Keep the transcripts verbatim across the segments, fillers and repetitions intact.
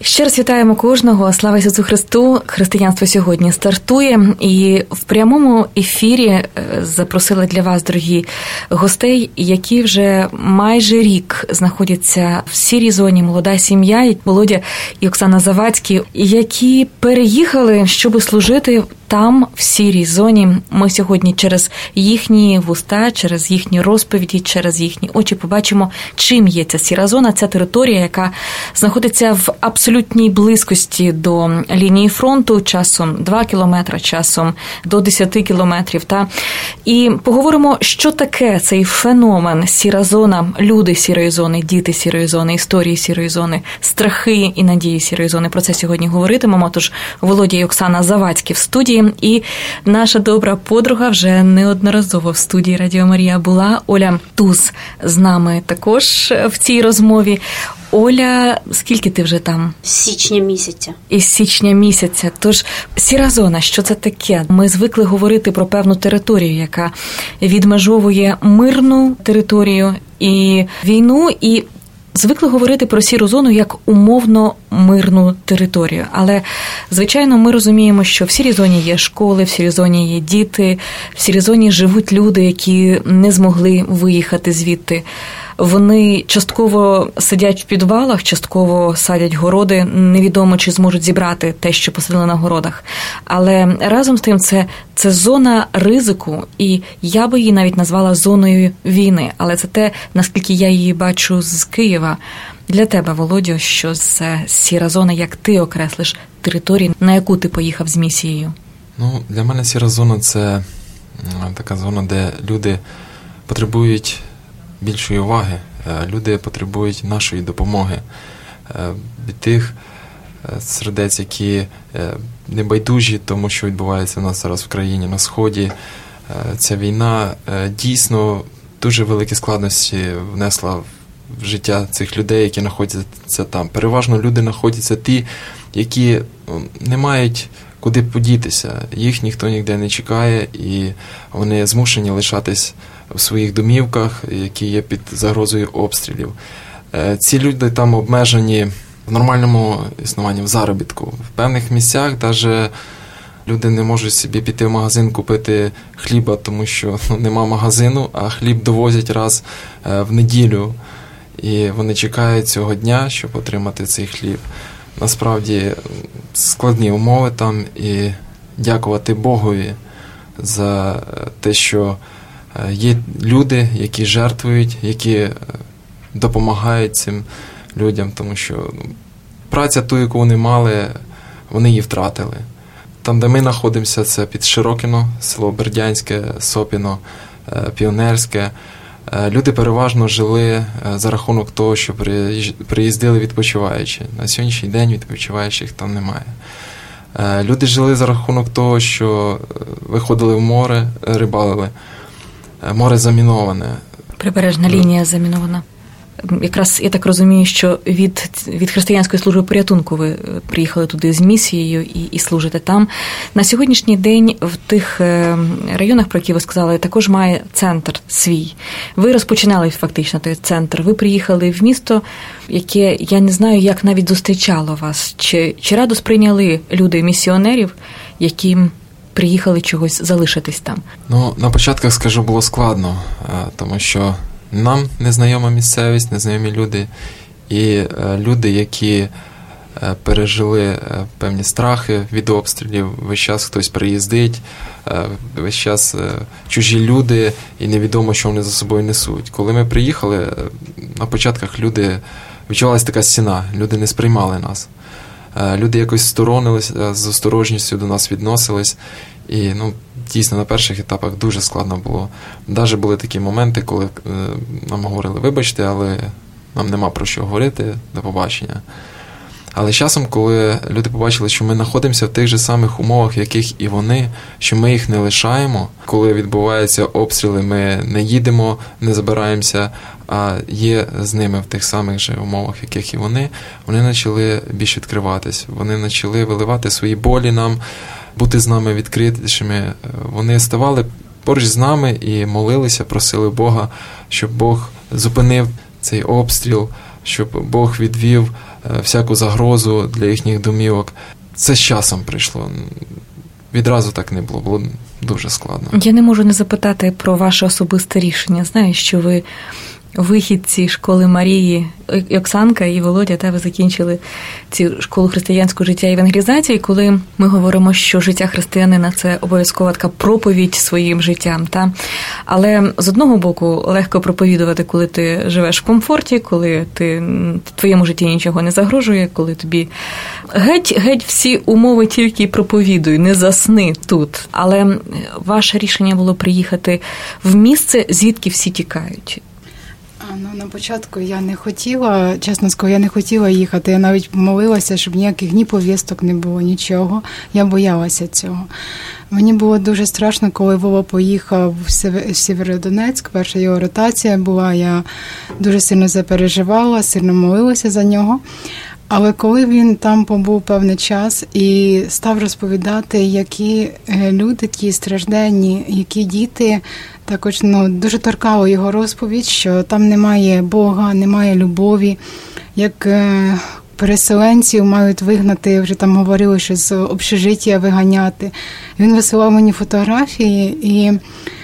Ще раз вітаємо кожного. Слава Ісусу Христу. Християнство сьогодні стартує. І в прямому ефірі запросила для вас, дорогі гостей, які вже майже рік знаходяться в сірій зоні, молода сім'я, Володя і Оксана Завадські, які переїхали, щоб служити там, в сірій зоні. Ми сьогодні через їхні вуста, через їхні розповіді, через їхні очі побачимо, чим є ця сіра зона, ця територія, яка знаходиться в абсолютній близькості до лінії фронту, часом два кілометри, часом до десяти кілометрів. Та? І поговоримо, що таке цей феномен сіра зона, люди сірої зони, діти сірої зони, історії сірої зони, страхи і надії сірої зони. Про це сьогодні говоритимемо. Тож Володя і Оксана Завадські в студії. І наша добра подруга вже неодноразово в студії Радіо Марія була. Оля Туз з нами також в цій розмові. Оля, скільки ти вже там? З січня місяця. Із січня місяця. Тож, сіра зона, що це таке? Ми звикли говорити про певну територію, яка відмежовує мирну територію і війну, і звикли говорити про сіру зону як умовно мирну територію. Але, звичайно, ми розуміємо, що в сірій зоні є школи, в сірій зоні є діти, в сірій зоні живуть люди, які не змогли виїхати звідти. Вони частково сидять в підвалах, частково садять городи, невідомо, чи зможуть зібрати те, що посадили на городах. Але разом з тим це, це зона ризику, і я би її навіть назвала зоною війни. Але це те, наскільки я її бачу з Києва. Для тебе, Володю, що це сіра зона, як ти окреслиш територію, на яку ти поїхав з місією? Ну, для мене сіра зона – це така зона, де люди потребують більшої уваги, люди потребують нашої допомоги від тих сердець, які не байдужі тому, що відбувається у нас зараз в країні, на Сході. Ця війна дійсно дуже великі складності внесла в життя цих людей, які знаходяться там. Переважно люди знаходяться ті, які не мають куди подітися. Їх ніхто ніде не чекає, і вони змушені лишатись в своїх домівках, які є під загрозою обстрілів. Ці люди там обмежені в нормальному існуванні, в заробітку. В певних місцях навіть люди не можуть собі піти в магазин купити хліба, тому що ну, нема магазину, а хліб довозять раз в неділю. І вони чекають цього дня, щоб отримати цей хліб. Насправді складні умови там, і дякувати Богові за те, що є люди, які жертвують, які допомагають цим людям, тому що праця ту, яку вони мали, вони її втратили. Там, де ми знаходимося, це під Широкино, село Бердянське, Сопіно, Піонерське. Люди переважно жили за рахунок того, що приїздили відпочиваючи. На сьогоднішній день відпочиваючих там немає. Люди жили за рахунок того, що виходили в море, рибалили. Море заміноване. Прибережна лінія замінована. Якраз я так розумію, що від, від християнської служби порятунку ви приїхали туди з місією і, і служите там. На сьогоднішній день в тих районах, про які ви сказали, також має центр свій. Ви розпочинали фактично той центр. Ви приїхали в місто, яке, я не знаю, як навіть зустрічало вас. Чи, чи радо сприйняли люди місіонерів, які приїхали чогось залишитись там? Ну, на початках, скажу, було складно, тому що нам незнайома місцевість, незнайомі люди, і люди, які пережили певні страхи від обстрілів, весь час хтось приїздить, весь час чужі люди, і невідомо, що вони за собою несуть. Коли ми приїхали, на початках люди, відчувалася така стіна, люди не сприймали нас. Люди якось сторонилися, з осторожністю до нас відносились. І, ну, дійсно, на перших етапах дуже складно було. Навіть були такі моменти, коли е, нам говорили, вибачте, але нам нема про що говорити, до побачення. Але з часом, коли люди побачили, що ми знаходимося в тих же самих умовах, в яких і вони, що ми їх не лишаємо, коли відбуваються обстріли, ми не їдемо, не забираємося, а є з ними в тих самих же умовах, в яких і вони, вони почали більш відкриватись, вони почали виливати свої болі нам, бути з нами відкритішими. Вони ставали поруч з нами і молилися, просили Бога, щоб Бог зупинив цей обстріл, щоб Бог відвів всяку загрозу для їхніх домівок. Це з часом прийшло. Відразу так не було, було дуже складно. Я не можу не запитати про ваше особисте рішення. Знаю, що ви вихідці школи Марії, Оксанка і Володя, та ви закінчили цю школу християнського життя і евангелізації, коли ми говоримо, що життя християнина – це обов'язкова така проповідь своїм життям. Та? Але з одного боку легко проповідувати, коли ти живеш в комфорті, коли ти, в твоєму житті нічого не загрожує, коли тобі геть, геть всі умови тільки проповідуй, не засни тут. Але ваше рішення було приїхати в місце, звідки всі тікають. Ну, на початку я не хотіла, чесно скажу, я не хотіла їхати. Я навіть молилася, щоб ніяких ні повісток не було, нічого. Я боялася цього. Мені було дуже страшно, коли Вова поїхав в Сєвєродонецьк. Перша його ротація була, я дуже сильно запереживала, сильно молилася за нього. Але коли він там побув певний час і став розповідати, які люди, ті стражденні, які діти, також ну, дуже торкало його розповідь, що там немає Бога, немає любові, як переселенців мають вигнати, вже там говорили, що з общежиття виганяти. Він висилав мені фотографії, і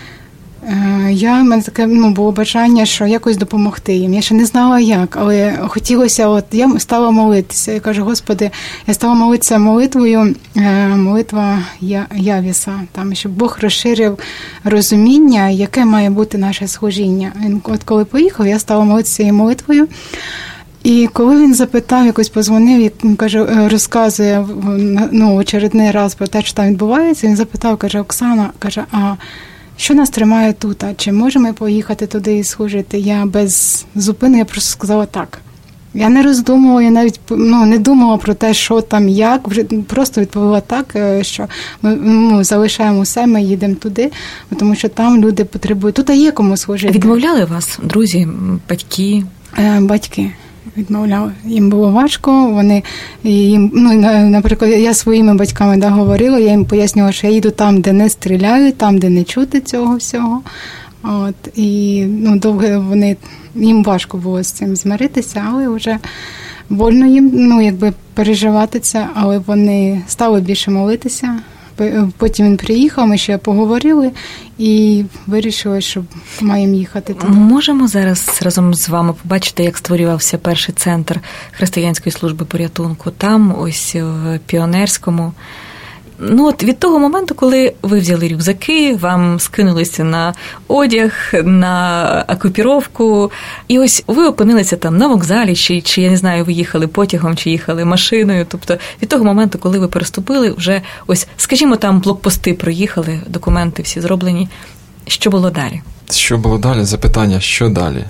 я, в мене таке ну, було бажання, що якось допомогти їм. Я ще не знала як, але хотілося, от я стала молитися. Я кажу, Господи, я стала молитися молитвою, молитва Явіса, там, щоб Бог розширив розуміння, яке має бути наше служіння. Він, от коли поїхав, я стала молитися цією молитвою. І коли він запитав, якось позвонив, він каже, розказує ну, очередний раз про те, що там відбувається, він запитав, каже, Оксана, каже, а що нас тримає тут? А чи можемо поїхати туди і служити? Я без зупини, я просто сказала так. Я не роздумувала, я навіть ну, не думала про те, що там, як. Вже просто відповіла так, що ми ну, залишаємо все, ми їдемо туди, тому що там люди потребують. Тут є кому служити. Відмовляли вас, друзі, батьки? Е, батьки. Відмовляли. Їм було важко, вони їм, ну, наприклад, я своїми батьками да, говорила, я їм пояснювала, що я їду там, де не стріляють, там, де не чути цього всього. От, і ну, довго вони, їм важко було з цим змиритися, але вже больно їм, ну, якби переживати це, але вони стали більше молитися. Потім він приїхав, ми ще поговорили і вирішили, що маємо їхати туди. Можемо зараз разом з вами побачити, як створювався перший центр християнської служби порятунку там, ось в Піонерському. Ну от від того моменту, коли ви взяли рюкзаки, вам скинулися на одяг, на окупіровку, і ось ви опинилися там на вокзалі, чи, чи я не знаю, ви їхали потягом, чи їхали машиною, тобто від того моменту, коли ви переступили, вже ось, скажімо, там блокпости проїхали, документи всі зроблені. Що було далі? Що було далі? Запитання, що далі?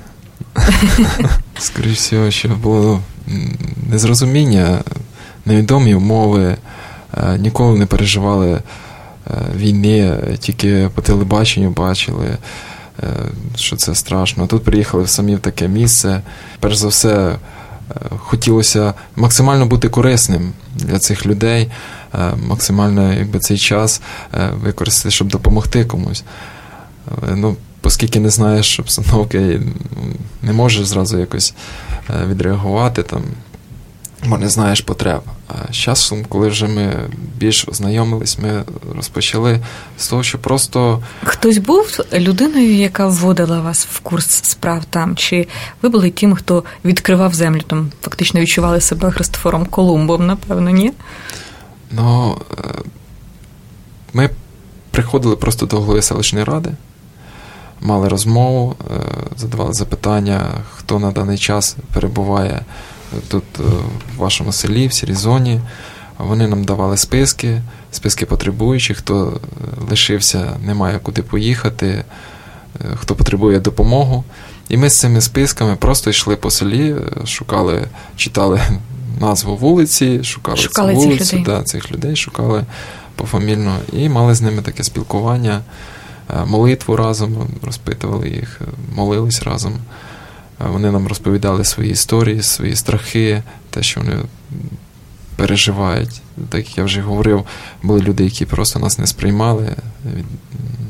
Скоріше всього, що було незрозуміння, невідомі умови, ніколи не переживали війни, тільки по телебаченню бачили, що це страшно. Тут приїхали самі в таке місце. Перш за все, хотілося максимально бути корисним для цих людей, максимально якби, цей час використати, щоб допомогти комусь. Ну, оскільки не знаєш обстановки, не можеш зразу якось відреагувати там, бо не знаєш потреб. А з часом, коли вже ми більш ознайомились, ми розпочали з того, що просто... Хтось був людиною, яка вводила вас в курс справ там? Чи ви були тим, хто відкривав землю, там фактично відчували себе Христофором Колумбом, напевно, ні? Ну, ми приходили просто до голови селищної ради, мали розмову, задавали запитання, хто на даний час перебуває тут в вашому селі, в сірій зоні. Вони нам давали списки, списки потребуючих, хто лишився, не має куди поїхати, хто потребує допомогу. І ми з цими списками просто йшли по селі, шукали, читали назву вулиці, шукали, шукали цю вулицю, цих людей. Да, цих людей шукали пофамільно і мали з ними таке спілкування, молитву разом, розпитували їх, молились разом. Вони нам розповідали свої історії, свої страхи, те, що вони переживають. Так як я вже говорив, були люди, які просто нас не сприймали.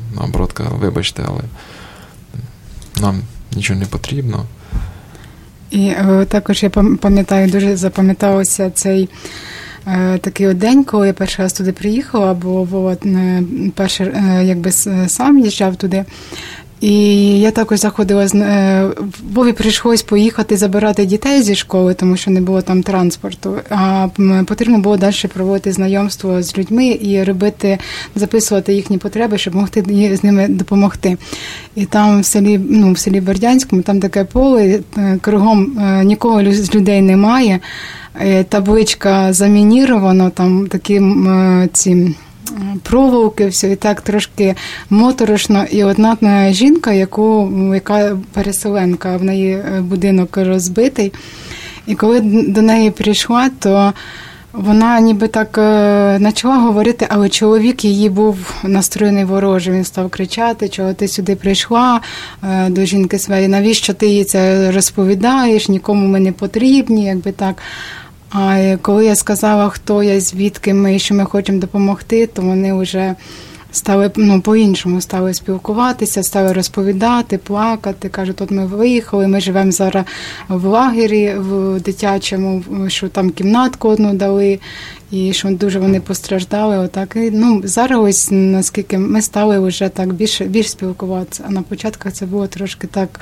Наоборот, вибачте, але нам нічого не потрібно. І також я пам'ятаю, дуже запам'ятався цей такий от день, коли я перший раз туди приїхала, бо от, перший якби сам їжджав туди. І я також заходила, з Вові прийшлось поїхати забирати дітей зі школи, тому що не було там транспорту, а потрібно було далі проводити знайомство з людьми і робити, записувати їхні потреби, щоб могти з ними допомогти. І там в селі, ну, в селі Бердянському, там таке поле, кругом нікого з людей немає, табличка замінірована, там такі ці проволоки, все, і так трошки моторошно. І одна жінка, яку, яка переселенка, в неї будинок розбитий, і коли до неї прийшла, то вона ніби так почала говорити, але чоловік її був настроєний вороже, він став кричати, чого ти сюди прийшла до жінки своєї, навіщо ти їй це розповідаєш, нікому ми не потрібні, якби так. А коли я сказала, хто я, звідки ми, що ми хочемо допомогти, то вони вже стали, ну, по-іншому стали спілкуватися, стали розповідати, плакати. Кажуть, от ми виїхали, ми живемо зараз в лагері, в дитячому, що там кімнатку одну дали, і що дуже вони постраждали. Отак. І, ну, зараз ось, наскільки ми стали вже так більше, більш спілкуватися. А на початках це було трошки так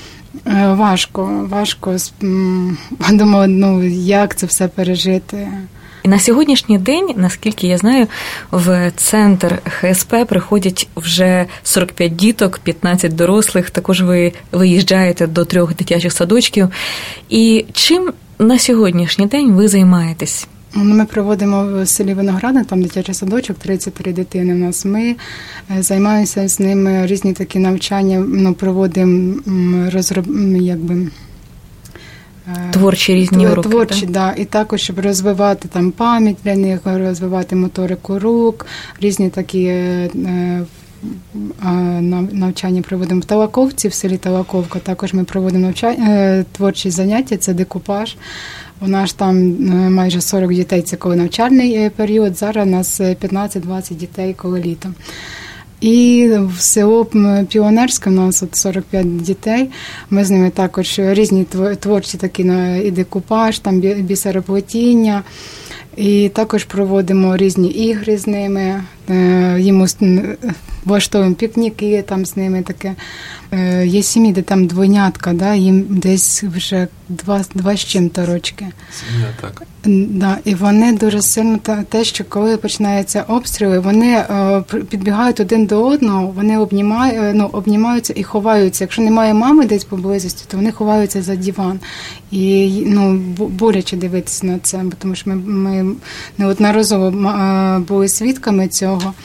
важко, важко. Думала, ну, як це все пережити. І на сьогоднішній день, наскільки я знаю, в центр ХСП приходять вже сорок п'ять діток, п'ятнадцять дорослих. Також ви виїжджаєте до трьох дитячих садочків. І чим на сьогоднішній день ви займаєтесь? Ми проводимо в селі Виноградне, там дитячий садочок, тридцять три дитини у нас. Ми займаємося з ними різні такі навчання, ну, проводимо розроб... якби... Творчі різні уроки. Творчі, да? Да. І також, щоб розвивати там пам'ять для них, розвивати моторику рук, різні такі е, навчання проводимо в Талаковці, в селі Талаковка. Також ми проводимо навчання, творчі заняття, це декупаж. У нас там майже сорок дітей, це коли навчальний період, зараз у нас п'ятнадцять-двадцять дітей коли літо. І в село Піонерське у нас от сорок п'ять дітей, ми з ними також різні творчі такі, і декупаж, там бісероплетіння, і також проводимо різні ігри з ними, їм влаштовуємо пікніки там з ними таке. Є сім'ї, де там двойнятка, да, їм десь вже два, два з чим-то рочки. Сім'я, так. Да, і вони дуже сильно, те, що коли починаються обстріли, вони підбігають один до одного, вони обнімають, ну, обнімаються і ховаються. Якщо немає мами десь поблизості, то вони ховаються за диван. І, ну, боляче дивитися на це, тому що ми, ми неодноразово були свідками цього.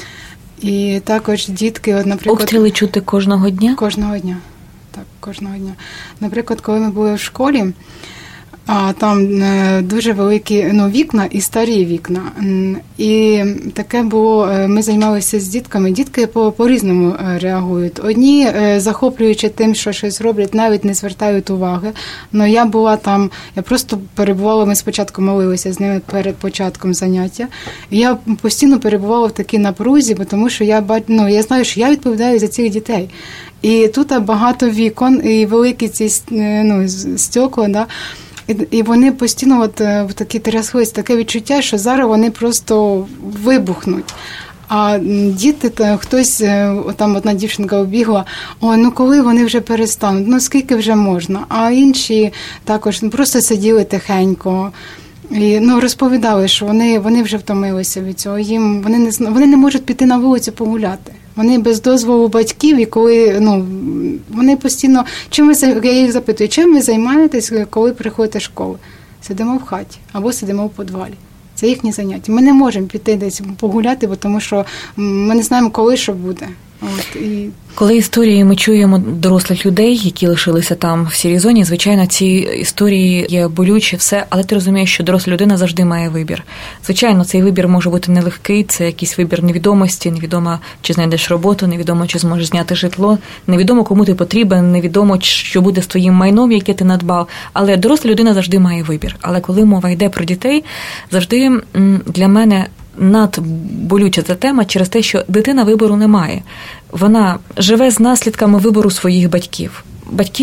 І також дітки, от, наприклад... Обстріли чути кожного дня? Кожного дня, так, кожного дня. Наприклад, коли ми були в школі, а там дуже великі, ну, вікна і старі вікна. І таке було, ми займалися з дітками, дітки по, по-різному реагують. Одні, захоплюючи тим, що щось роблять, навіть не звертають уваги. Но я була там, я просто перебувала, ми спочатку молилися з ними перед початком заняття. І я постійно перебувала в такій напрузі, тому що я, ну, я знаю, що я відповідаю за цих дітей. І тут багато вікон, і великі ці, ну, стекла, да. І вони постійно от в такі тряслись, таке відчуття, що зараз вони просто вибухнуть. А діти, та, хтось, там одна дівчинка обігла, о, ну коли вони вже перестануть, ну скільки вже можна. А інші також просто сиділи тихенько. І, ну, розповідали, що вони, вони вже втомилися від цього. Їм, вони, не, вони не можуть піти на вулицю погуляти. Вони без дозволу батьків, і коли, ну, вони постійно, чим ви, я їх запитую, чим ви займаєтесь, коли приходите з школи? Сидимо в хаті або сидимо в підвалі. Це їхні заняття. Ми не можемо піти десь погуляти, бо тому що ми не знаємо, коли що буде. От, і... Коли історії ми чуємо дорослих людей, які лишилися там в сірій зоні, звичайно, ці історії є болючі, все, але ти розумієш, що доросла людина завжди має вибір. Звичайно, цей вибір може бути нелегкий, це якийсь вибір невідомості, невідомо, чи знайдеш роботу, невідомо, чи зможеш зняти житло, невідомо, кому ти потрібен, невідомо, що буде з твоїм майном, яке ти надбав, але доросла людина завжди має вибір. Але коли мова йде про дітей, завжди для мене надболюча ця тема через те, що дитина вибору не має. Вона живе з наслідками вибору своїх батьків. Батьки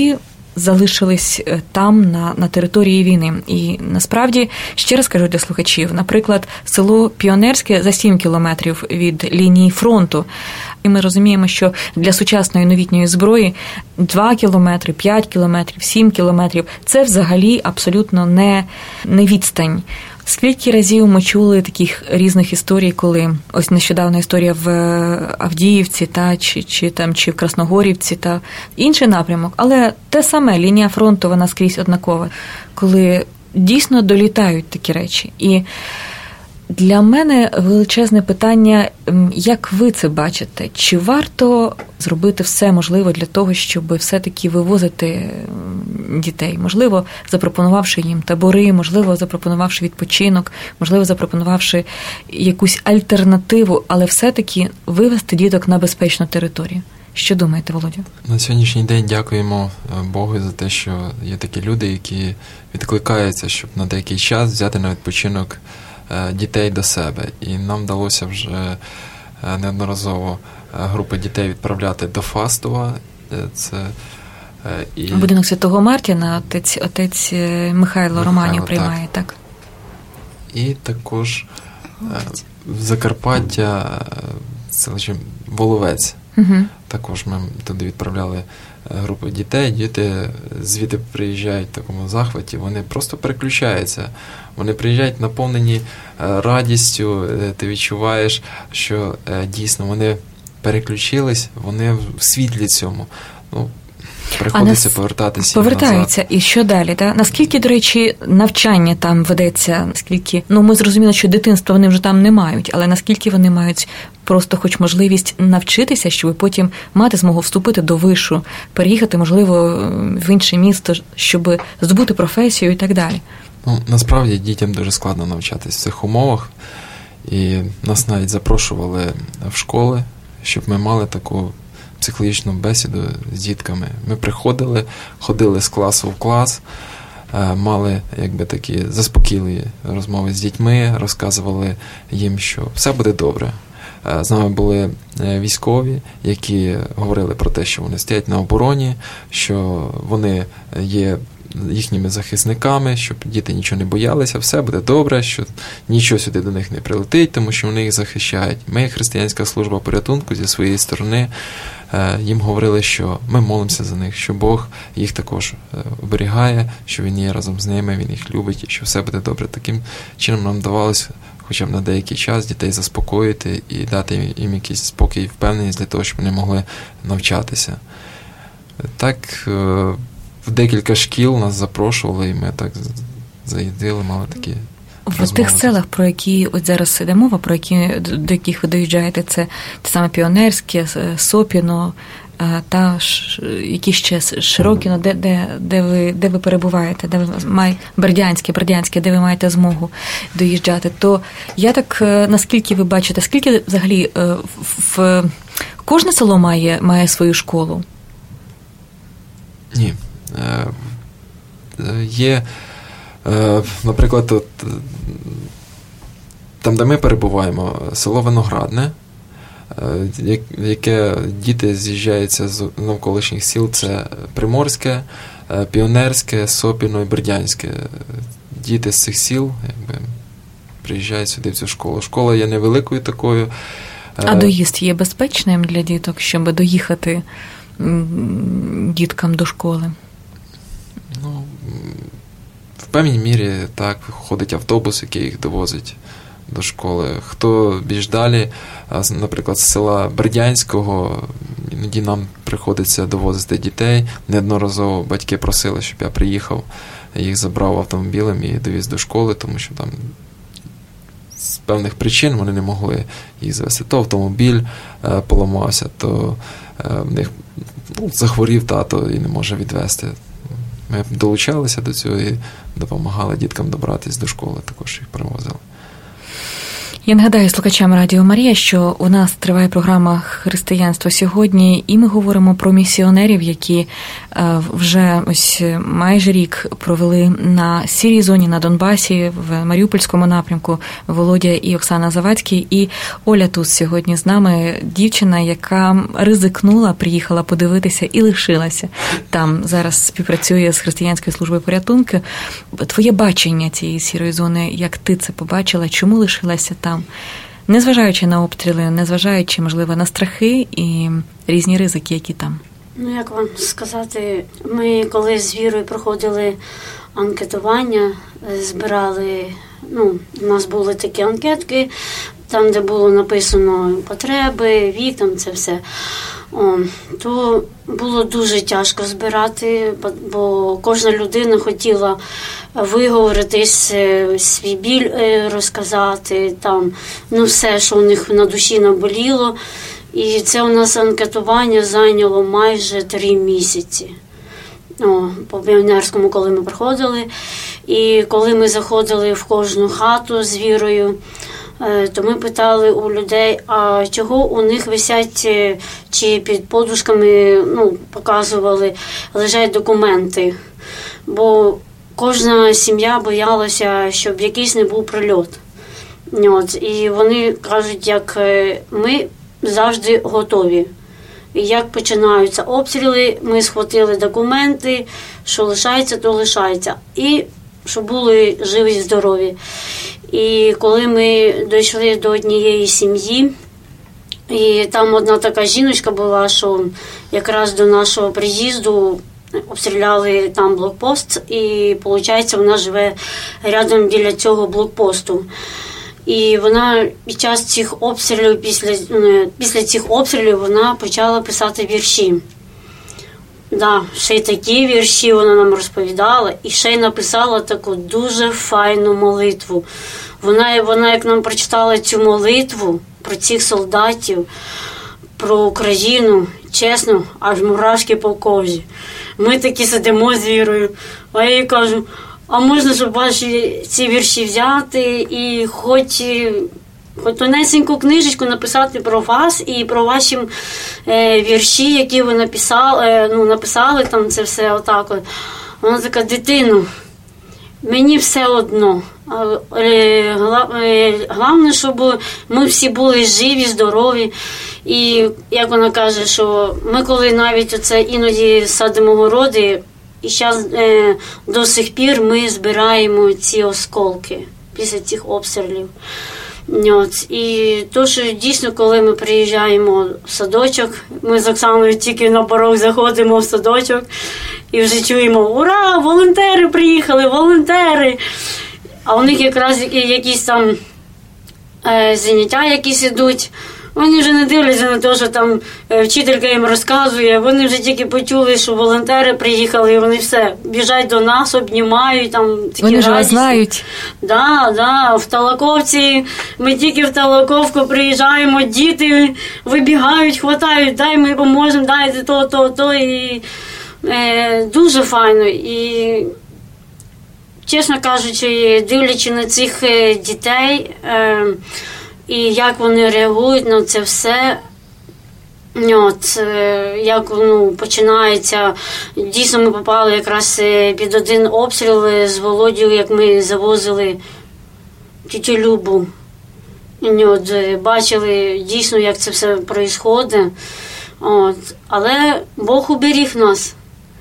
залишились там, на, на території війни. І насправді, ще раз кажу для слухачів, наприклад, село Піонерське за сім кілометрів від лінії фронту. І ми розуміємо, що для сучасної новітньої зброї два кілометри, п'ять кілометрів, сім кілометрів – це взагалі абсолютно не, не відстань. Скільки разів ми чули таких різних історій, коли ось нещодавна історія в Авдіївці, та, чи, чи, там, чи в Красногорівці, та інший напрямок, але те саме, лінія фронту, вона скрізь однакова, коли дійсно долітають такі речі. І для мене величезне питання, як ви це бачите? Чи варто зробити все можливе для того, щоб все-таки вивозити дітей? Можливо, запропонувавши їм табори, можливо, запропонувавши відпочинок, можливо, запропонувавши якусь альтернативу, але все-таки вивезти діток на безпечну територію. Що думаєте, Володя? На сьогоднішній день дякуємо Богу за те, що є такі люди, які відкликаються, щоб на деякий час взяти на відпочинок дітей до себе. І нам вдалося вже неодноразово групи дітей відправляти до Фастова. Це і... Будинок Святого Мартіна отець, отець Михайло Романів приймає, так. так. І також в Закарпаття селище Воловець. Угу. Також ми туди відправляли групи дітей, діти звідти приїжджають в такому захваті, вони просто переключаються. Вони приїжджають наповнені радістю, ти відчуваєш, що дійсно вони переключились, вони в світлі цьому. Ну, приходиться нас... повертатися Повертаються. І що далі? Так? Наскільки, до речі, навчання там ведеться? Наскільки, ну, ми зрозуміли, що дитинства вони вже там не мають, але наскільки вони мають просто хоч можливість навчитися, щоб потім мати змогу вступити до вишу, переїхати, можливо, в інше місто, щоб здобути професію і так далі? Ну, насправді дітям дуже складно навчатись в цих умовах. І нас навіть запрошували в школи, щоб ми мали таку психологічну бесіду з дітками. Ми приходили, ходили з класу в клас, мали якби такі заспокійливі розмови з дітьми, розказували їм, що все буде добре. З нами були військові, які говорили про те, що вони стоять на обороні, що вони є їхніми захисниками, щоб діти нічого не боялися, все буде добре, що нічого сюди до них не прилетить, тому що вони їх захищають. Ми, християнська служба порятунку, зі своєї сторони, їм говорили, що ми молимося за них, що Бог їх також оберігає, що Він є разом з ними, Він їх любить, і що все буде добре. Таким чином нам вдавалося хоча б на деякий час дітей заспокоїти і дати їм якийсь спокій і впевненість для того, щоб вони могли навчатися. Так, в декілька шкіл нас запрошували, і ми так заїздили, мали такі в розмови. тих селах, про які от зараз йде мова, про які, до яких ви доїжджаєте, це те саме Піонерське, Сопіно, та які ще Широкіно, де, де, де, ви, де ви перебуваєте, де ви має, Бердянське, Бердянське, де ви маєте змогу доїжджати, то я так, наскільки ви бачите, скільки взагалі в, в кожне село має, має свою школу? Ні. Є, наприклад, от, там, де ми перебуваємо, село Виноградне, яке діти з'їжджаються з навколишніх сіл, це Приморське, Піонерське, Сопіно і Бердянське. Діти з цих сіл якби, приїжджають сюди в цю школу. Школа є невеликою такою. А доїзд є безпечним для діток, щоб доїхати діткам до школи? Ну, в певній мірі так, ходить автобус, який їх довозить до школи. Хто більш далі, наприклад, з села Бердянського, іноді нам приходиться довозити дітей. Неодноразово батьки просили, щоб я приїхав, їх забрав автомобілем і довіз до школи, тому що там з певних причин вони не могли їх завести. То автомобіль е, поламався, то е, в них ну, захворів тато і не може відвезти. Ми долучалися до цього і допомагали діткам добратися до школи, також їх привозили. Я нагадаю слухачам Радіо Марія, що у нас триває програма «Християнство сьогодні», і ми говоримо про місіонерів, які вже ось майже рік провели на сірій зоні на Донбасі, в Маріупольському напрямку, Володя і Оксана Завадський. І Оля тут сьогодні з нами, дівчина, яка ризикнула, приїхала подивитися і лишилася там. Зараз співпрацює з Християнською службою порятунку. Твоє бачення цієї сірої зони, як ти це побачила, чому лишилася там? Незважаючи на обстріли, незважаючи, можливо, на страхи і різні ризики, які там. Ну, як вам сказати, ми коли з Вірою проходили анкетування, збирали, ну, у нас були такі анкетки, там, де було написано потреби, вік, там це все, О, то було дуже тяжко збирати, бо кожна людина хотіла виговоритись, свій біль розказати, там, ну, все, що у них на душі наболіло. І це у нас анкетування зайняло майже три місяці. О, по піонерському, коли ми приходили. І коли ми заходили в кожну хату з Вірою, то ми питали у людей, а чого у них висять, чи під подушками, ну, показували, лежать документи. Бо кожна сім'я боялася, щоб якийсь не був прильот. От. І вони кажуть, як ми завжди готові. І як починаються обстріли, ми схватили документи, що лишається, то лишається. І щоб були живі і здорові. І коли ми дійшли до однієї сім'ї, і там одна така жіночка була, що якраз до нашого приїзду обстріляли там блокпост, і, виходить, вона живе рядом біля цього блокпосту. І вона під час цих обстрілів, після, після цих обстрілів вона почала писати вірші. Да, ще й такі вірші вона нам розповідала, і ще й написала таку дуже файну молитву. Вона, вона як нам прочитала цю молитву про цих солдатів, про Україну, чесно, аж мурашки по кожі. Ми такі сидимо з Вірою, а я їй кажу, а можна, щоб ваші ці вірші взяти і хоч, хоч тонесеньку книжечку написати про вас і про ваші е, вірші, які ви написали, е, ну, написали там це все отак. От. Вона така, дитино, мені все одно. Е, головне, щоб ми всі були живі, здорові. І як вона каже, що ми коли навіть оце іноді садимо городи, і зараз е, до сих пір ми збираємо ці осколки після цих обстрілів. От. І то, що дійсно, коли ми приїжджаємо в садочок, ми з Оксаною тільки на порог заходимо в садочок і вже чуємо: ура, волонтери приїхали, волонтери! А у них якраз якісь там е, заняття якісь ідуть. Вони вже не дивляться на те, що там вчителька їм розказує, вони вже тільки почули, що волонтери приїхали, і вони все, біжать до нас, обнімають, там такі вони радісні. Вони ж знають. Да, да, в Талаковці, ми тільки в Талаковку приїжджаємо, діти вибігають, хватають, дай ми поможемо, дайте то, то, то, і е, дуже файно. І, чесно кажучи, дивлячи на цих дітей, е, і як вони реагують на це все, от, як ну, починається. Дійсно, ми попали якраз під один обстріл з Володією, як ми завозили тітю Любу. І, от, бачили дійсно, як це все відбувається. От. Але Бог уберіг нас.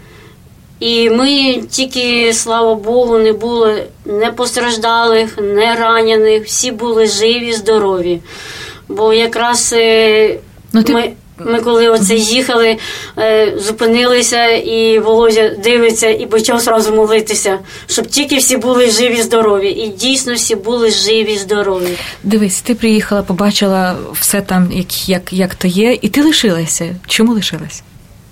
І ми тільки, слава Богу, не були не постраждалих, не ранених, всі були живі, здорові. Бо якраз ну, ти... ми, ми коли оце їхали, зупинилися, і Володя дивиться і почав одразу молитися, щоб тільки всі були живі, здорові. І дійсно всі були живі, здорові. Дивись, ти приїхала, побачила все там, як, як, як то є, і ти лишилася. Чому лишилась?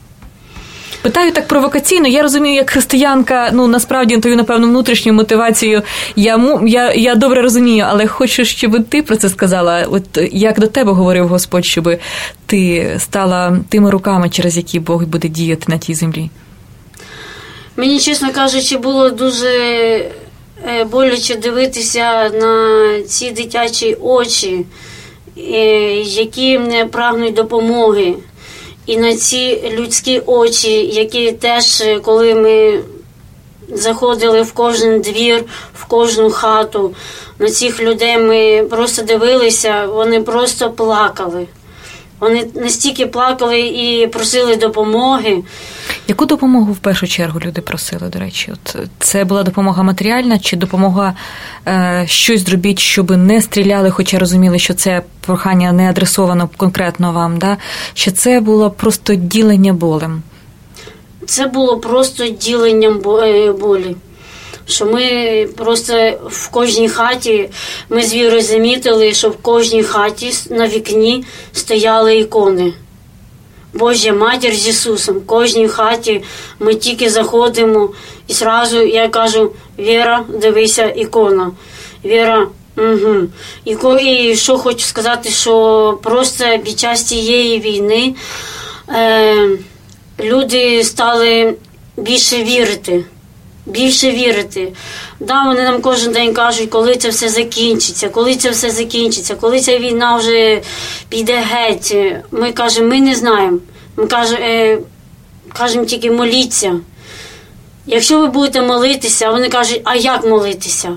Питаю так провокаційно, я розумію, як християнка, ну, насправді, твою, напевно, внутрішню мотивацію я, я, я добре розумію, але хочу, щоб ти про це сказала. От як до тебе говорив Господь, щоб ти стала тими руками, через які Бог буде діяти на тій землі? Мені, чесно кажучи, було дуже боляче дивитися на ці дитячі очі, які не прагнуть допомоги. І на ці людські очі, які теж, коли ми заходили в кожен двір, в кожну хату, на цих людей ми просто дивилися, вони просто плакали. Вони настільки плакали і просили допомоги. Яку допомогу в першу чергу люди просили, до речі? От це була допомога матеріальна чи допомога е, щось зробіть, щоб не стріляли, хоча розуміли, що це прохання не адресовано конкретно вам, да? Чи це було просто ділення болем? Це було просто діленням болі. Що ми просто в кожній хаті, ми з Вірою замітили, що в кожній хаті на вікні стояли ікони. Божа Матір з Ісусом. В кожній хаті ми тільки заходимо і одразу я кажу: Віра, дивися, ікона. Віра, угу. І, і що хочу сказати, що просто під час цієї війни е, люди стали більше вірити. Більше вірити. Да, вони нам кожен день кажуть, коли це все закінчиться, коли це все закінчиться, коли ця війна вже піде геть. Ми кажемо, ми не знаємо. Ми кажемо, е, кажемо тільки моліться. Якщо ви будете молитися, вони кажуть, а як молитися?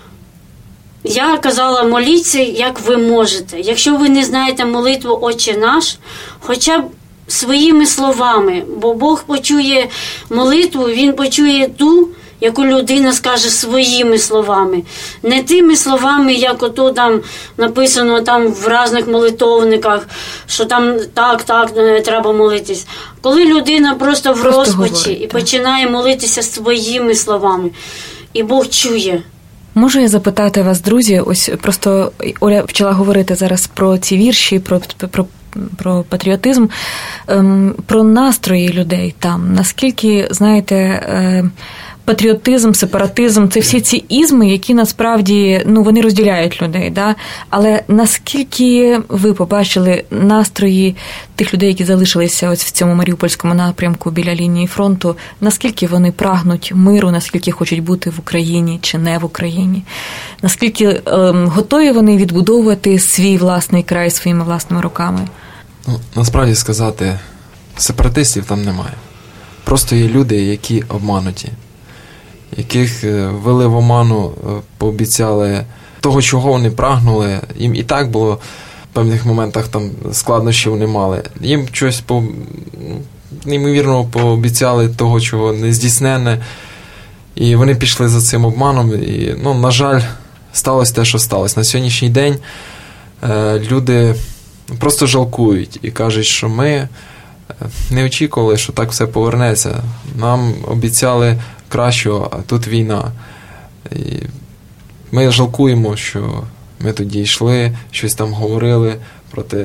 Я казала, моліться, як ви можете. Якщо ви не знаєте молитву «Отче наш», хоча б своїми словами, бо Бог почує молитву, Він почує ту, яку людина скаже своїми словами. Не тими словами, як ото там написано там в різних молитовниках, що там так, так, треба молитись. Коли людина просто в просто розпачі говорить, і так. починає молитися своїми словами, і Бог чує. Можу я запитати вас, друзі, ось просто Оля почала говорити зараз про ці вірші, про, про про патріотизм, про настрої людей там. Наскільки, знаєте, патріотизм, сепаратизм – це всі ці ізми, які насправді, ну, вони розділяють людей, да? Але наскільки ви побачили настрої тих людей, які залишилися ось в цьому маріупольському напрямку біля лінії фронту, наскільки вони прагнуть миру, наскільки хочуть бути в Україні чи не в Україні? Наскільки ем, готові вони відбудовувати свій власний край своїми власними руками? Ну, насправді сказати, сепаратистів там немає. Просто є люди, які обмануті, яких ввели в оману, пообіцяли того, чого вони прагнули. Їм і так було в певних моментах там складнощів вони мали. Їм щось по, неймовірно пообіцяли того, чого не здійснене. І вони пішли за цим обманом. І, ну, на жаль, сталося те, що сталося. На сьогоднішній день е, люди просто жалкують і кажуть, що ми не очікували, що так все повернеться. Нам обіцяли кращого, а тут війна. І ми жалкуємо, що ми тоді йшли, щось там говорили проти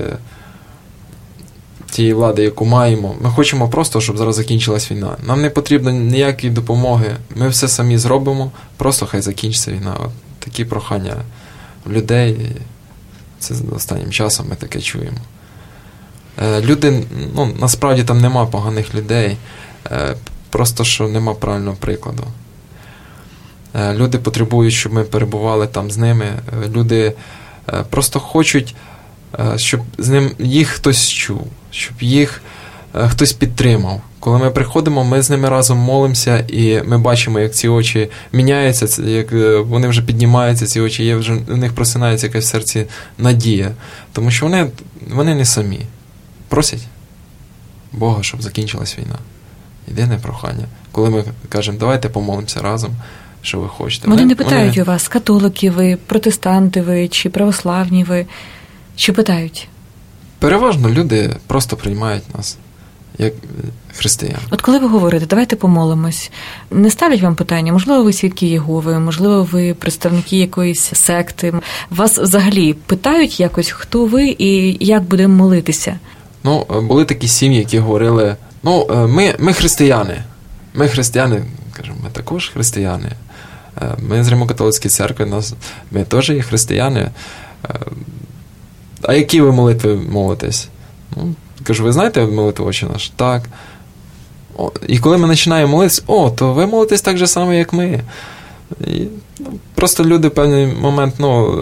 тієї влади, яку маємо. Ми хочемо просто, щоб зараз закінчилась війна. Нам не потрібно ніякої допомоги. Ми все самі зробимо, просто хай закінчиться війна. От такі прохання людей. Це останнім часом ми таке чуємо. Люди, ну, насправді там нема поганих людей, просто що нема правильного прикладу. Люди потребують, щоб ми перебували там з ними. Люди просто хочуть, щоб з ним їх хтось чув, щоб їх хтось підтримав. Коли ми приходимо, ми з ними разом молимося, і ми бачимо, як ці очі міняються, як вони вже піднімаються, ці очі, є вже у них просинається якась в серці надія. Тому що вони, вони не самі. Просять Бога, щоб закінчилась війна. Єдине прохання. Коли ми кажемо, давайте помолимося разом, що ви хочете. Вони, вони не питають вони... у вас, католики ви, протестанти ви, чи православні ви, чи питають? Переважно люди просто приймають нас як християн. От коли ви говорите, давайте помолимось, не ставлять вам питання, можливо, ви свідки Єгови, можливо, ви представники якоїсь секти, вас взагалі питають якось, хто ви і як будемо молитися? Ну, були такі сім'ї, які говорили, ну, ми, ми християни, ми християни, кажемо, ми також християни, ми з Римо-католицької церкви, нас, ми теж є християни, а які ви молитви молитесь? Ну, кажу, ви знаєте молитву «Отче наш»? Так. О, і коли ми починаємо молитися, о, то ви молитесь так же само, як ми. І ну, просто люди в певний момент ну,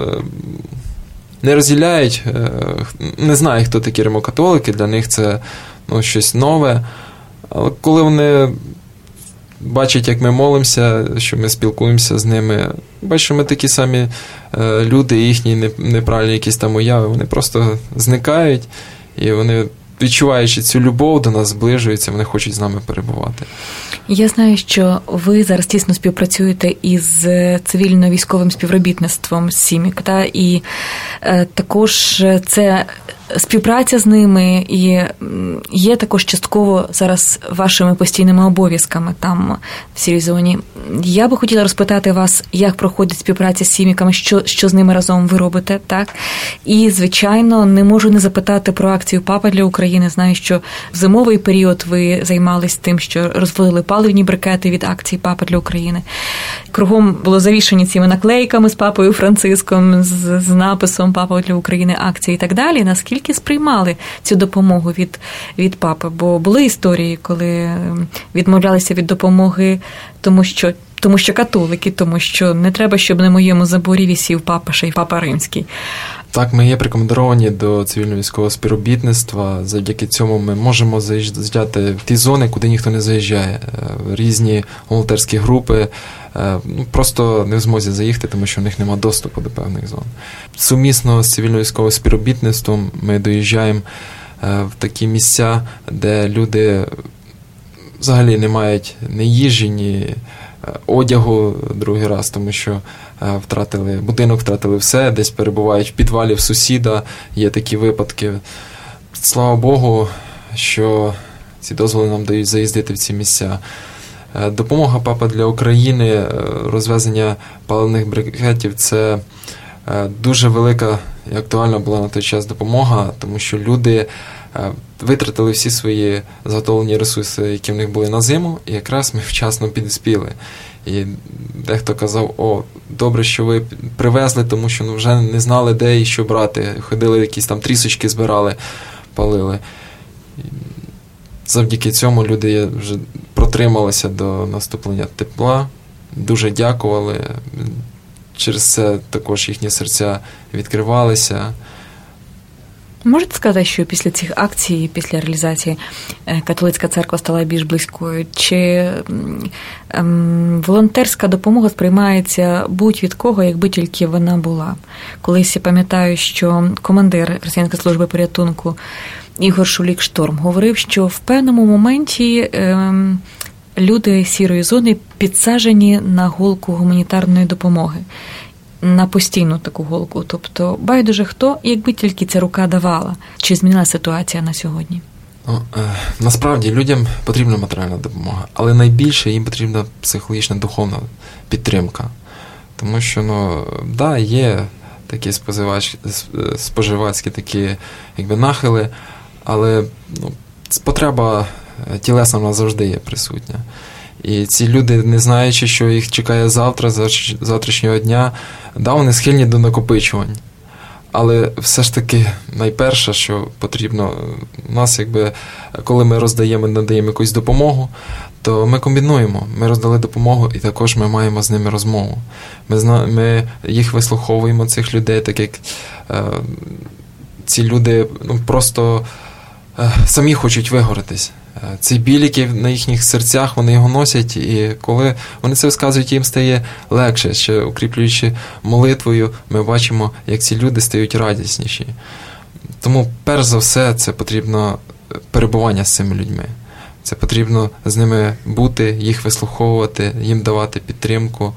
не розділяють, не знають, хто такі римокатолики, для них це ну, щось нове. Але коли вони бачать, як ми молимося, що ми спілкуємося з ними, бачать, що ми такі самі люди, їхні неправильні якісь там уяви, вони просто зникають, і вони, відчуваючи цю любов, до нас зближуються, вони хочуть з нами перебувати. Я знаю, що ви зараз тісно співпрацюєте із цивільно-військовим співробітництвом Сімік, та, і е, також це співпраця з ними і є також частково зараз вашими постійними обов'язками там в сірій зоні. Я би хотіла розпитати вас, як проходить співпраця з Сіміками, що, що з ними разом ви робите, так? І, звичайно, не можу не запитати про акцію «Папа для України». Знаю, що в зимовий період ви займались тим, що розводили паливні брикети від акції «Папа для України». Кругом було завішані цими наклейками з Папою Франциском, з, з написом «Папа для України» акції і так далі. Наскільки сприймали цю допомогу від, від папи? Бо були історії, коли відмовлялися від допомоги, тому що, тому що католики, тому що не треба, щоб на моєму заборі висів папа, ще й папа римський. Так, ми є прикомандировані до цивільно-військового співробітництва. Завдяки цьому ми можемо заїжджати в ті зони, куди ніхто не заїжджає. Різні волонтерські групи ну, просто не в змозі заїхати, тому що в них немає доступу до певних зон. Сумісно з цивільно-військовим співробітництвом ми доїжджаємо в такі місця, де люди взагалі не мають ні їжі, ні одягу другий раз, тому що втратили будинок, втратили все, десь перебувають в підвалі в сусіда, є такі випадки. Слава Богу, що ці дозволи нам дають заїздити в ці місця. Допомога «Папа для України», розвезення паливних брикетів – це дуже велика і актуальна була на той час допомога, тому що люди витратили всі свої заготовлені ресурси, які в них були на зиму, і якраз ми вчасно підспіли. І дехто казав, о, добре, що ви привезли, тому що ну, вже не знали, де і що брати. Ходили, якісь там трісочки збирали, палили. І завдяки цьому люди вже протрималися до наступлення тепла, дуже дякували. Через це також їхні серця відкривалися. Можете сказати, що після цих акцій, після реалізації католицька церква стала більш близькою? Чи ем, волонтерська допомога сприймається будь-від кого, якби тільки вона була? Колись я пам'ятаю, що командир Християнської служби порятунку Ігор Шулік-Шторм говорив, що в певному моменті ем, люди сірої зони підсаджені на голку гуманітарної допомоги. На постійну таку голку. Тобто, байдуже хто, якби тільки ця рука давала. Чи змінила ситуація на сьогодні? Ну, е, насправді, людям потрібна матеріальна допомога, але найбільше їм потрібна психологічна, духовна підтримка. Тому що, ну, да, є такі споживацькі такі, якби, нахили, але ну, потреба тілесна вона завжди є присутня. І ці люди, не знаючи, що їх чекає завтра, завтрашнього дня, да, вони схильні до накопичувань. Але все ж таки найперше, що потрібно у нас, якби, коли ми роздаємо, надаємо якусь допомогу, то ми комбінуємо. Ми роздали допомогу і також ми маємо з ними розмову. Ми, зна... ми їх вислуховуємо, цих людей, так як е... ці люди ну, просто е... самі хочуть вигоритись. Цей біль, який на їхніх серцях, вони його носять, і коли вони це висказують, їм стає легше. Ще укріплюючи молитвою, ми бачимо, як ці люди стають радісніші. Тому, перш за все, це потрібно перебування з цими людьми. Це потрібно з ними бути, їх вислуховувати, їм давати підтримку.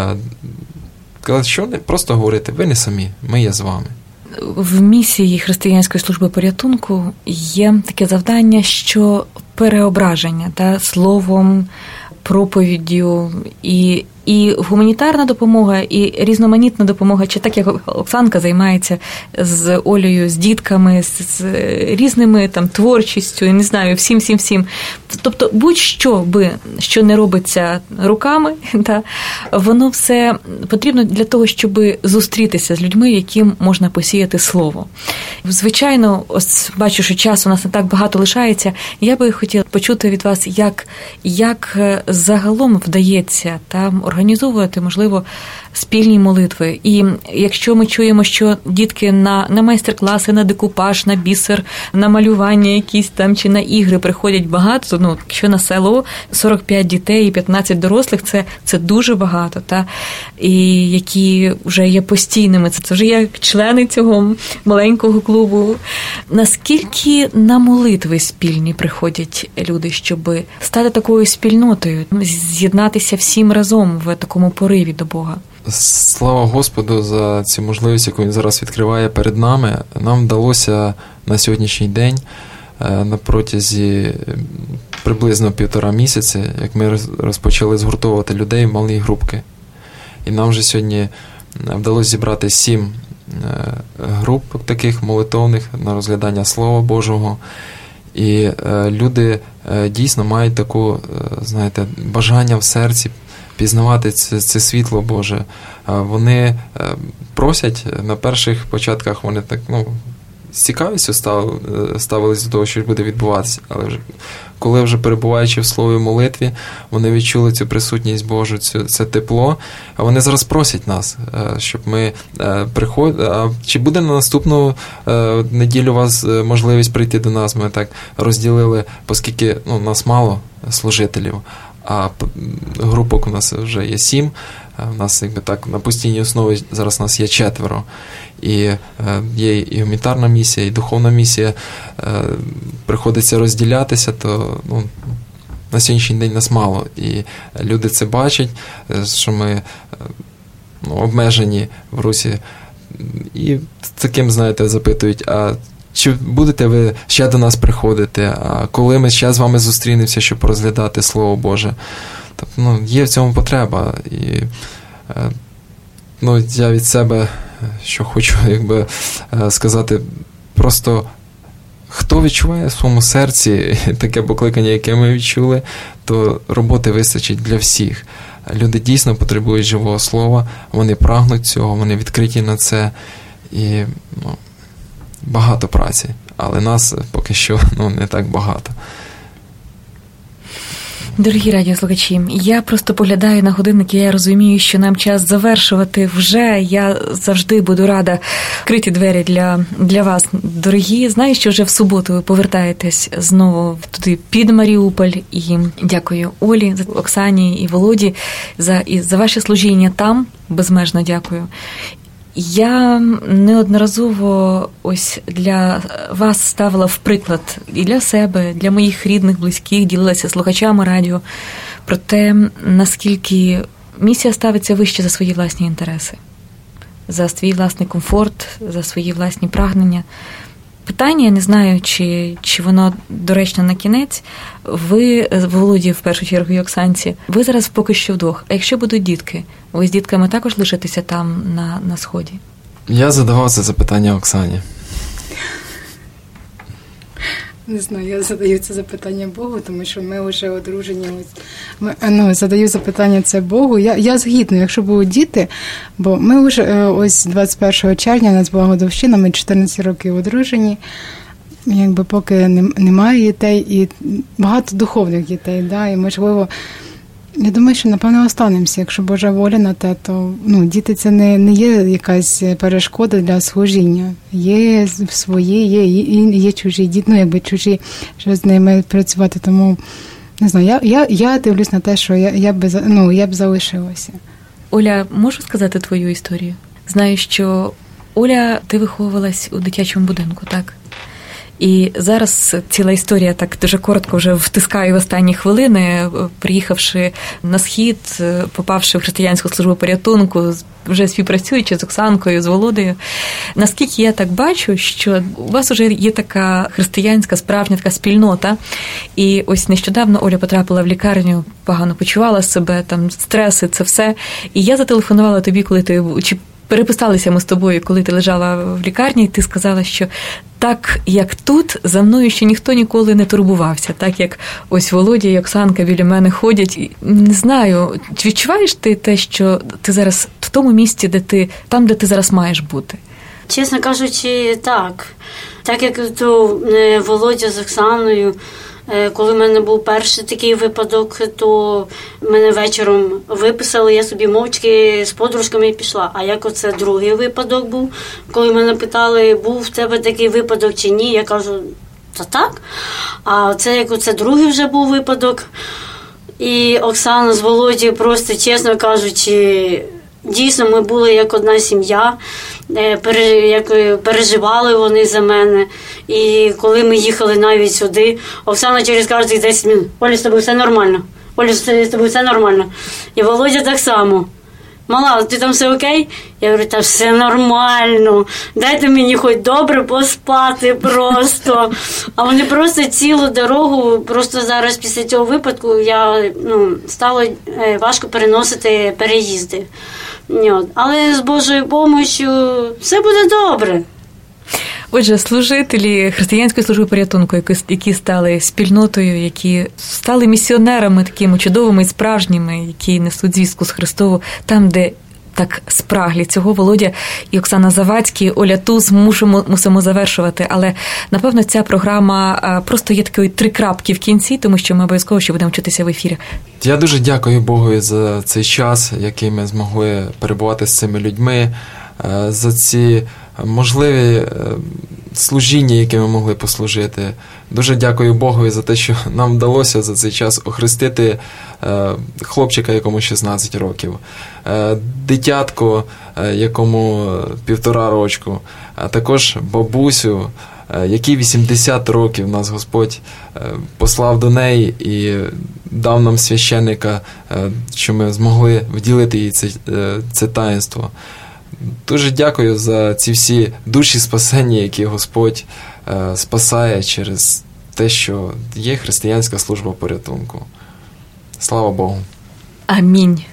Казати, що не просто говорити, ви не самі, ми є з вами. В місії Християнської служби порятунку є таке завдання, що переображення та словом, проповіддю і, і гуманітарна допомога, і різноманітна допомога, чи так, як Оксанка займається з Олею, з дітками, з, з різними там творчістю, не знаю, всім-всім-всім. Тобто будь-що би, що не робиться руками, та, воно все потрібно для того, щоб зустрітися з людьми, яким можна посіяти слово. Звичайно, ось бачу, що часу у нас не так багато лишається. Я би хотіла почути від вас, як, як загалом вдається там організовувати, можливо, спільні молитви. І якщо ми чуємо, що дітки на, на майстер-класи, на декупаж, на бісер, на малювання якісь там чи на ігри приходять багато, то, ну, якщо на село сорок п'ять дітей і п'ятнадцять дорослих, це, це дуже багато, та? І які вже є постійними, це, це вже є члени цього маленького клубу. Наскільки на молитви спільні приходять люди, щоб стати такою спільнотою, з'єднатися всім разом в такому пориві до Бога? Слава Господу за цю можливість, яку Він зараз відкриває перед нами. Нам вдалося на сьогоднішній день, на протязі приблизно півтора місяці, як ми розпочали згуртовувати людей в малі групки. І нам вже сьогодні вдалося зібрати сім груп таких молитовних на розглядання Слова Божого. І люди дійсно мають таку, знаєте, бажання в серці пізнавати це, це світло Боже. Вони просять, на перших початках вони так, ну, з цікавістю став, ставились до того, що буде відбуватися. Але вже, коли вже перебуваючи в слові молитві, вони відчули цю присутність Божу, цю, це тепло, а вони зараз просять нас, щоб ми приходили. А чи буде на наступну неділю у вас можливість прийти до нас? Ми так розділили, оскільки, ну, нас мало служителів, а групок у нас вже є сім, у нас, якби так, на постійній основі зараз у нас є четверо. І е, є і гуманітарна місія, і духовна місія. Е, приходиться розділятися, то, ну, на сьогоднішній день нас мало. І люди це бачать, що ми е, ну, обмежені в Русі. І таким, знаєте, запитують, а чи будете ви ще до нас приходити, а коли ми ще з вами зустрінемося, щоб розглядати Слово Боже? Тобто, ну, є в цьому потреба. І, ну, я від себе, що хочу, якби, сказати, просто хто відчуває в своєму серці таке покликання, яке ми відчули, то роботи вистачить для всіх. Люди дійсно потребують живого слова, вони прагнуть цього, вони відкриті на це. І, ну, багато праці, але нас поки що, ну, не так багато. Дорогі радіослухачі, я просто поглядаю на годинник, і я розумію, що нам час завершувати вже. Я завжди буду рада відкриті двері для, для вас, дорогі. Знаю, що вже в суботу ви повертаєтесь знову туди під Маріуполь. І дякую Олі, Оксані і Володі за, і за ваше служіння там. Безмежно дякую. Я неодноразово ось для вас ставила в приклад і для себе, для моїх рідних, близьких, ділилася з слухачами радіо про те, наскільки місія ставиться вище за свої власні інтереси, за свій власний комфорт, за свої власні прагнення. Питання, я не знаю, чи, чи воно доречно на кінець. Ви, Володі, в першу чергу, і Оксанці, ви зараз поки що вдвох. А якщо будуть дітки, ви з дітками також лишитеся там, на, на Сході? Я задавав це запитання Оксані. Не знаю, я задаю це запитання Богу, тому що ми вже одружені. Ми, ну, задаю запитання це Богу. Я, я згідна, якщо будуть діти, бо ми вже ось двадцять першого червня, у нас була годовщина, ми чотирнадцять років одружені. Якби поки немає дітей, і багато духовних дітей, да, і можливо, я думаю, що, напевно, останемося. Якщо Божа воля на те, то, ну, діти це не, не є якась перешкода для служіння. Є свої, є, є, є чужі діти, ну, якби чужі, що з ними працювати. Тому, не знаю, я, я, я дивлюсь на те, що я, я, б, ну, я б залишилася. Оля, можу сказати твою історію? Знаю, що, Оля, ти виховувалась у дитячому будинку, так? І зараз ціла історія так дуже коротко вже втискаю в останні хвилини, приїхавши на Схід, попавши в християнську службу порятунку, вже співпрацюючи з Оксанкою, з Володею. Наскільки я так бачу, що у вас вже є така християнська, справжня така спільнота. І ось нещодавно Оля потрапила в лікарню, погано почувала себе, там стреси, це все. І я зателефонувала тобі, коли ти... Чи переписалися ми з тобою, коли ти лежала в лікарні, і ти сказала, що так, як тут, за мною ще ніхто ніколи не турбувався. Так, як ось Володя і Оксанка біля мене ходять. Не знаю, чи відчуваєш ти те, що ти зараз в тому місці, де ти, там, де ти зараз маєш бути? Чесно кажучи, так. Так, як то Володя з Оксаною, Коли в мене був перший такий випадок, то мене вечором виписали, я собі мовчки з подружками пішла. А як оце другий випадок був, коли мене питали, був в тебе такий випадок чи ні, я кажу, та так. А це як оце другий вже був випадок. І Оксана з Володією просто, чесно кажучи, дійсно ми були як одна сім'я, як переживали вони за мене. І коли ми їхали навіть сюди, Оксана через кожних десять хвилин: Оля, з тобою все нормально, Оля, з тобою все нормально. І Володя так само: мала, ти там все окей? Я говорю, та все нормально, дайте мені хоч добре поспати просто. А вони просто цілу дорогу, просто зараз після цього випадку я, ну, стало важко переносити переїзди. Але з Божою допомогою все буде добре. Отже, служителі Християнської служби порятунку, які стали спільнотою, які стали місіонерами такими чудовими і справжніми, які несуть звістку з Христову там, де так спраглі цього. Володя і Оксана Завадські, Оля Туз, мусимо, мусимо завершувати. Але, напевно, ця програма просто є такою три крапки в кінці, тому що ми обов'язково ще будемо вчитися в ефірі. Я дуже дякую Богу за цей час, який ми змогли перебувати з цими людьми, за ці можливі служіння, які ми могли послужити. Дуже дякую Богові за те, що нам вдалося за цей час охрестити хлопчика, якому шістнадцять років, дитятко, якому півтора рочку, а також бабусю, якій вісімдесят років нас Господь послав до неї і дав нам священника, що ми змогли вділити їй це, це таїнство. Дуже дякую за ці всі душі спасення, які Господь е, спасає через те, що є християнська служба порятунку. Слава Богу. Амінь.